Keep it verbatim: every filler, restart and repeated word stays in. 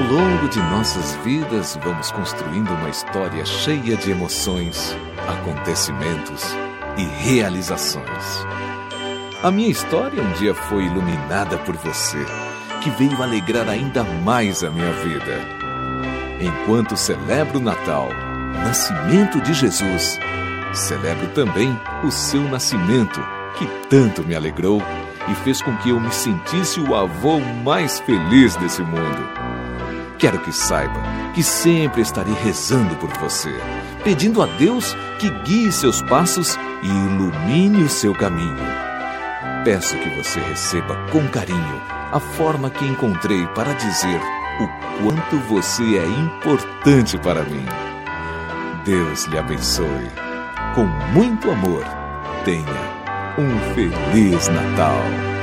longo de nossas vidas, vamos construindo uma história cheia de emoções, acontecimentos e realizações. A minha história um dia foi iluminada por você, que veio alegrar ainda mais a minha vida. Enquanto celebro o Natal, nascimento de Jesus, celebro também o seu nascimento, que tanto me alegrou e fez com que eu me sentisse o avô mais feliz desse mundo. Quero que saiba que sempre estarei rezando por você, pedindo a Deus que guie seus passos e ilumine o seu caminho. Peço que você receba com carinho a forma que encontrei para dizer o quanto você é importante para mim. Deus lhe abençoe. Com muito amor, tenha um Feliz Natal.